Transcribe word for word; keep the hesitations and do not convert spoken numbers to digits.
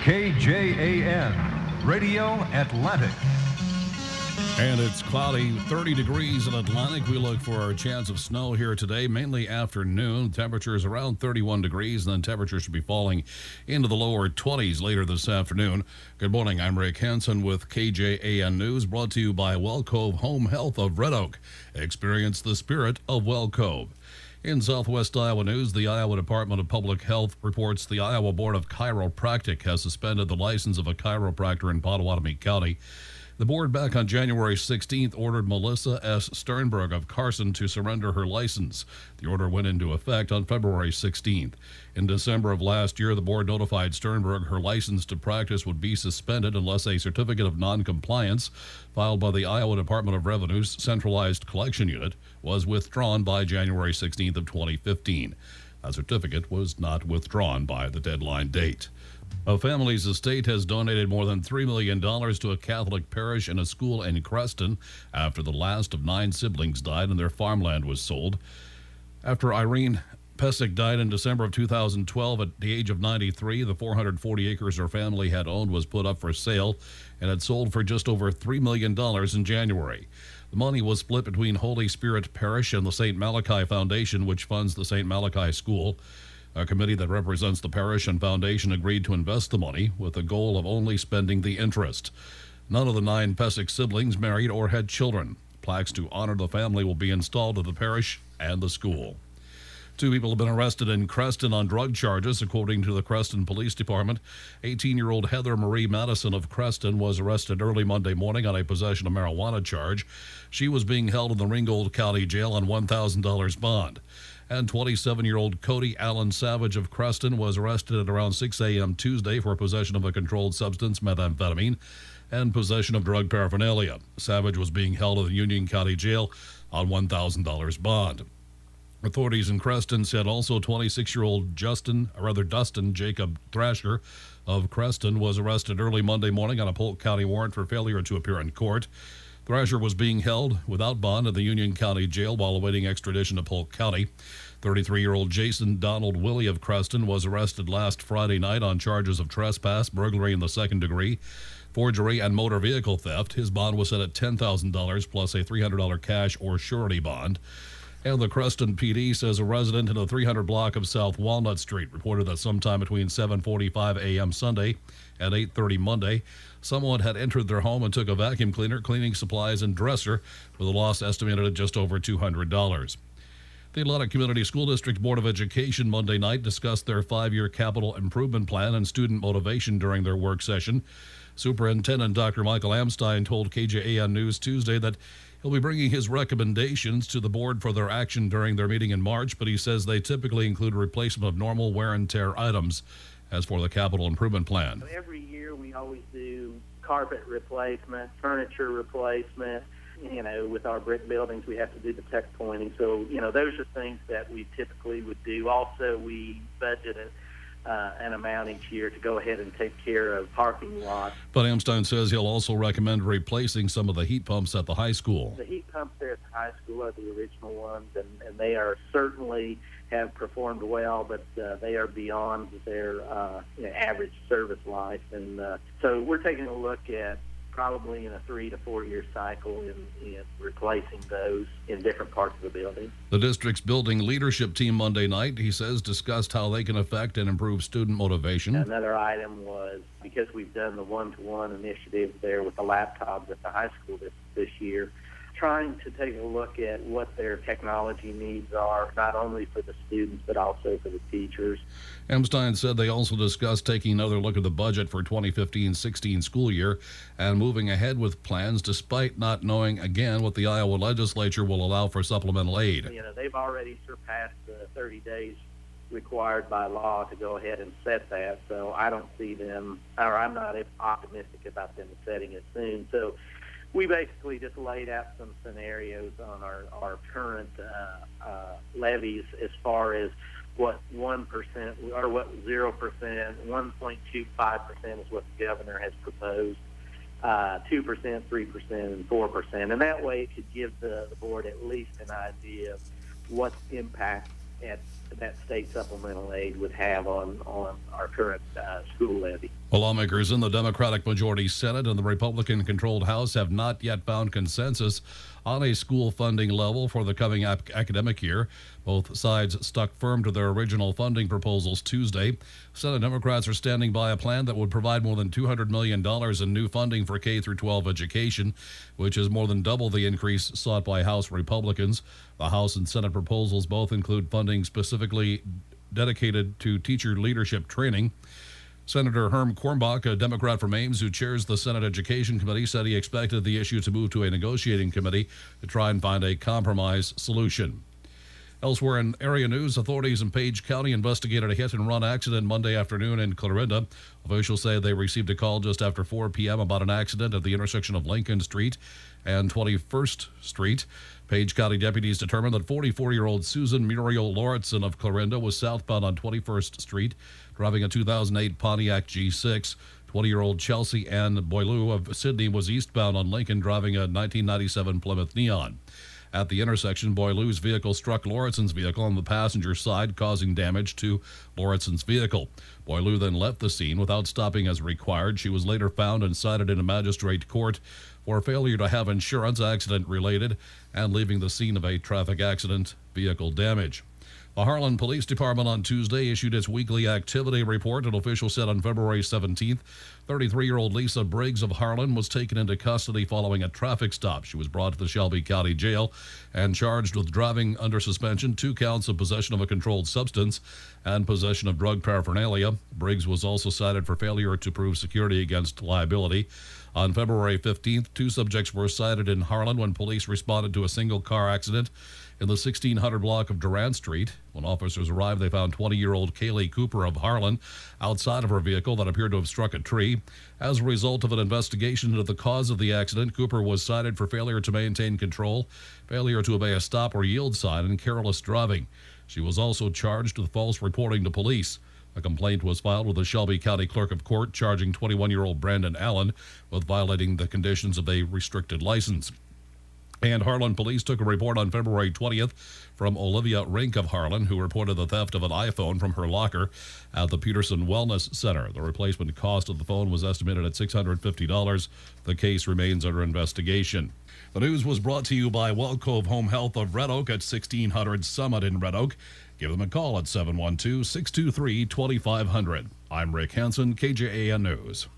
K J A N, Radio Atlantic. And it's cloudy, thirty degrees in Atlantic. We look for a chance of snow here today, mainly afternoon. Temperatures around thirty-one degrees, and then temperatures should be falling into the lower twenties later this afternoon. Good morning, I'm Rick Hansen with K J A N News, brought to you by Well Cove Home Health of Red Oak. Experience the spirit of Well Cove. In Southwest Iowa news, the Iowa Department of Public Health reports the Iowa Board of Chiropractic has suspended the license of a chiropractor in Pottawatomie County. The board back on January sixteenth ordered Melissa S. Sternberg of Carson to surrender her license. The order went into effect on February sixteenth. In December of last year, the board notified Sternberg her license to practice would be suspended unless a certificate of noncompliance filed by the Iowa Department of Revenue's Centralized Collection Unit was withdrawn by January sixteenth of twenty fifteen. That certificate was not withdrawn by the deadline date. A family's estate has donated more than three million dollars to a Catholic parish and a school in Creston after the last of nine siblings died and their farmland was sold. After Irene Pesic died in December of two thousand twelve at the age of ninety-three, the four hundred forty acres her family had owned was put up for sale and had sold for just over three million dollars in January. The money was split between Holy Spirit Parish and the Saint Malachi Foundation, which funds the Saint Malachi School. A committee that represents the parish and foundation agreed to invest the money with the goal of only spending the interest. None of the nine Pesic siblings married or had children. Plaques to honor the family will be installed at the parish and the school. Two people have been arrested in Creston on drug charges, according to the Creston Police Department. eighteen-year-old Heather Marie Madison of Creston was arrested early Monday morning on a possession of marijuana charge. She was being held in the Ringgold County Jail on one thousand dollars bond. And twenty-seven-year-old Cody Allen Savage of Creston was arrested at around six a.m. Tuesday for possession of a controlled substance, methamphetamine, and possession of drug paraphernalia. Savage was being held at the Union County Jail on one thousand dollars bond. Authorities in Creston said also twenty-six-year-old Justin, or rather Dustin Jacob Thrasher of Creston was arrested early Monday morning on a Polk County warrant for failure to appear in court. Thrasher was being held without bond at the Union County Jail while awaiting extradition to Polk County. thirty-three-year-old Jason Donald Willie of Creston was arrested last Friday night on charges of trespass, burglary in the second degree, forgery, and motor vehicle theft. His bond was set at ten thousand dollars plus a three hundred dollars cash or surety bond. And the Creston P D says a resident in the three hundred block of South Walnut Street reported that sometime between seven forty-five a.m. Sunday and eight thirty Monday, someone had entered their home and took a vacuum cleaner, cleaning supplies, and dresser, with a loss estimated at just over two hundred dollars. The Atlantic Community School District Board of Education Monday night discussed their five-year capital improvement plan and student motivation during their work session. Superintendent Doctor Michael Amstein told K J A N News Tuesday that he'll be bringing his recommendations to the board for their action during their meeting in March, but he says they typically include replacement of normal wear and tear items. As for the capital improvement plan, every year we always do carpet replacement, furniture replacement. You know, with our brick buildings, we have to do the tech pointing. So, you know, those are things that we typically would do. Also, we budgeted Uh, an amount each year to go ahead and take care of parking lots. But Amstein says he'll also recommend replacing some of the heat pumps at the high school. The heat pumps there at the high school are the original ones, and, and they are certainly have performed well, but uh, they are beyond their uh, you know, average service life. And uh, so we're taking a look at probably in a three to four year cycle in, in replacing those in different parts of the building. The district's building leadership team Monday night, he says, discussed how they can affect and improve student motivation. Another item was, because we've done the one-to-one initiative there with the laptops at the high school this, this year, trying to take a look at what their technology needs are, not only for the students, but also for the teachers. Amstein said they also discussed taking another look at the budget for twenty fifteen sixteen school year and moving ahead with plans despite not knowing, again, what the Iowa legislature will allow for supplemental aid. You know, they've already surpassed the thirty days required by law to go ahead and set that, so I don't see them, or I'm not optimistic about them setting it soon. So we basically just laid out some scenarios on our, our current uh, uh, levies as far as what one percent or what zero percent, one point two five percent is what the governor has proposed, uh, two percent, three percent, and four percent. And that way it could give the, the board at least an idea of what impact at that state supplemental aid would have on, on our current uh, school levy. Well, lawmakers in the Democratic majority Senate and the Republican-controlled House have not yet found consensus on a school funding level for the coming ap- academic year. Both sides stuck firm to their original funding proposals Tuesday. Senate Democrats are standing by a plan that would provide more than two hundred million dollars in new funding for K through twelve education, which is more than double the increase sought by House Republicans. The House and Senate proposals both include funding specifically dedicated to teacher leadership training. Senator Herm Kornbach, a Democrat from Ames who chairs the Senate Education Committee, said he expected the issue to move to a negotiating committee to try and find a compromise solution. Elsewhere in area news, authorities in Page County investigated a hit-and-run accident Monday afternoon in Clarinda. Officials say they received a call just after four p.m. about an accident at the intersection of Lincoln Street and twenty-first Street. Page County deputies determined that forty-four-year-old Susan Muriel Lauritsen of Clarinda was southbound on twenty-first Street, driving a two thousand eight Pontiac G six. twenty-year-old Chelsea Ann Boileau of Sydney was eastbound on Lincoln, driving a nineteen ninety-seven Plymouth Neon. At the intersection, Boileau's vehicle struck Lauritsen's vehicle on the passenger side, causing damage to Lauritsen's vehicle. Boileau then left the scene without stopping as required. She was later found and cited in a magistrate court for failure to have insurance, accident-related, and leaving the scene of a traffic accident, vehicle damage. The Harlan Police Department on Tuesday issued its weekly activity report. An official said on February seventeenth, thirty-three-year-old Lisa Briggs of Harlan was taken into custody following a traffic stop. She was brought to the Shelby County Jail and charged with driving under suspension, two counts of possession of a controlled substance, and possession of drug paraphernalia. Briggs was also cited for failure to prove security against liability. On February fifteenth, two subjects were cited in Harlan when police responded to a single car accident in the sixteen hundred block of Durant Street. When officers arrived, they found twenty-year-old Kaylee Cooper of Harlan outside of her vehicle that appeared to have struck a tree. As a result of an investigation into the cause of the accident, Cooper was cited for failure to maintain control, failure to obey a stop or yield sign, and careless driving. She was also charged with false reporting to police. A complaint was filed with the Shelby County Clerk of Court charging twenty-one-year-old Brandon Allen with violating the conditions of a restricted license. And Harlan police took a report on February twentieth from Olivia Rink of Harlan, who reported the theft of an iPhone from her locker at the Peterson Wellness Center. The replacement cost of the phone was estimated at six hundred fifty dollars. The case remains under investigation. The news was brought to you by Well Cove Home Health of Red Oak at sixteen hundred Summit in Red Oak. Give them a call at seven one two, six two three, two five zero zero. I'm Rick Hansen, K J A N News.